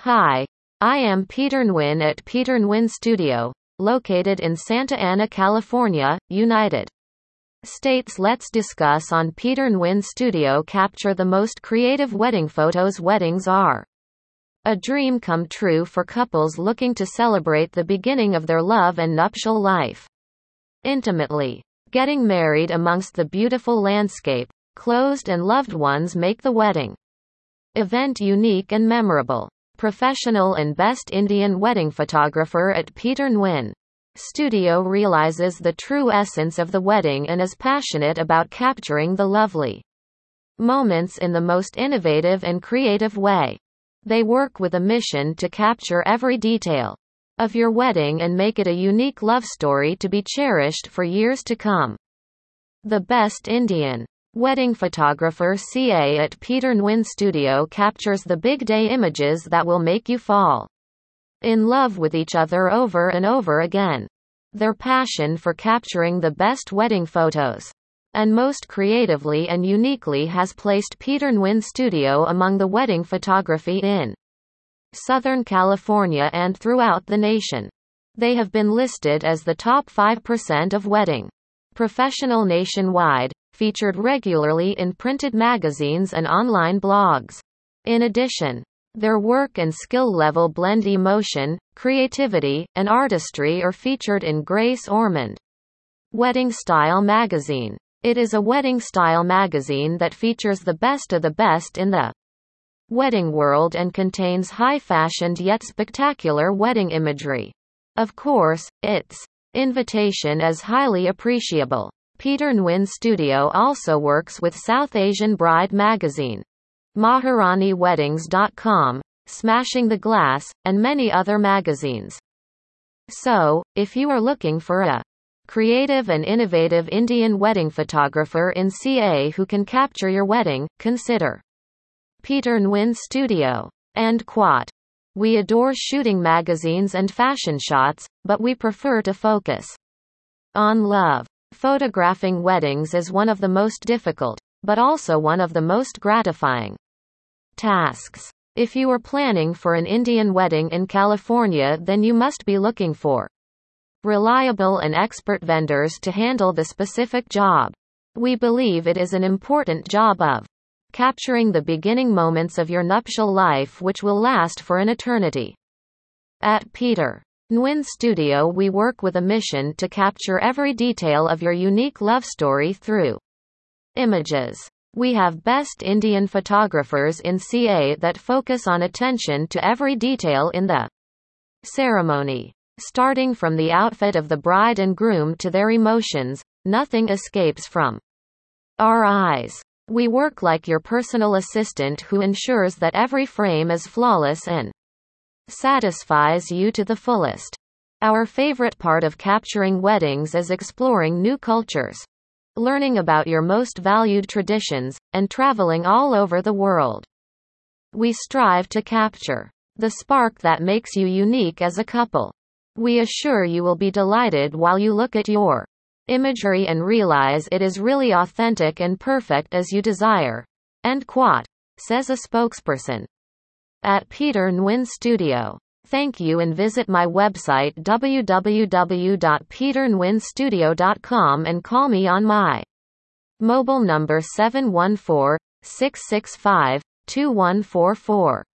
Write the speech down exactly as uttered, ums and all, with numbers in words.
Hi, I am Peter Nguyen at Peter Nguyen Studio, located in Santa Ana, California, United States. Let's discuss on Peter Nguyen Studio. Capture the most creative wedding photos. Weddings are a dream come true for couples looking to celebrate the beginning of their love and nuptial life intimately. Getting married amongst the beautiful landscape, closed and loved ones make the wedding event unique and memorable. Professional and best Indian wedding photographer at Peter Nguyen Studio realizes the true essence of the wedding and is passionate about capturing the lovely moments in the most innovative and creative way. They work with a mission to capture every detail of your wedding and make it a unique love story to be cherished for years to come. The best Indian wedding photographer C A at Peter Nguyen Studio captures the big day images that will make you fall in love with each other over and over again. Their passion for capturing the best wedding photos and most creatively and uniquely has placed Peter Nguyen Studio among the wedding photography in Southern California and throughout the nation. They have been listed as the top five percent of wedding professional nationwide, featured regularly in printed magazines and online blogs. In addition, their work and skill level blend emotion, creativity, and artistry are featured in Grace Ormond Wedding Style magazine. It is a wedding style magazine that features the best of the best in the wedding world and contains high-fashioned yet spectacular wedding imagery. Of course, its invitation is highly appreciable. Peter Nguyen Studio also works with South Asian Bride magazine, Maharani Weddings dot com, Smashing the Glass, and many other magazines. So, if you are looking for a creative and innovative Indian wedding photographer in C A who can capture your wedding, consider Peter Nguyen Studio. And quote. We adore shooting magazines and fashion shots, but we prefer to focus on love. Photographing weddings is one of the most difficult, but also one of the most gratifying tasks. If you are planning for an Indian wedding in California, then you must be looking for reliable and expert vendors to handle the specific job. We believe it is an important job of capturing the beginning moments of your nuptial life which will last for an eternity. At Peter Nguyen Studio, we work with a mission to capture every detail of your unique love story through images. We have best Indian photographers in C A that focus on attention to every detail in the ceremony. Starting from the outfit of the bride and groom to their emotions, nothing escapes from our eyes. We work like your personal assistant who ensures that every frame is flawless and satisfies you to the fullest. Our favorite part of capturing weddings is exploring new cultures, learning about your most valued traditions, and traveling all over the world. We strive to capture the spark that makes you unique as a couple. We assure you will be delighted while you look at your imagery and realize it is really authentic and perfect as you desire. End quote, says a spokesperson at Peter Nguyen Studio. Thank you and visit my website w w w dot peter nguyen studio dot com and call me on my mobile number seven one four, six six five, two one four four.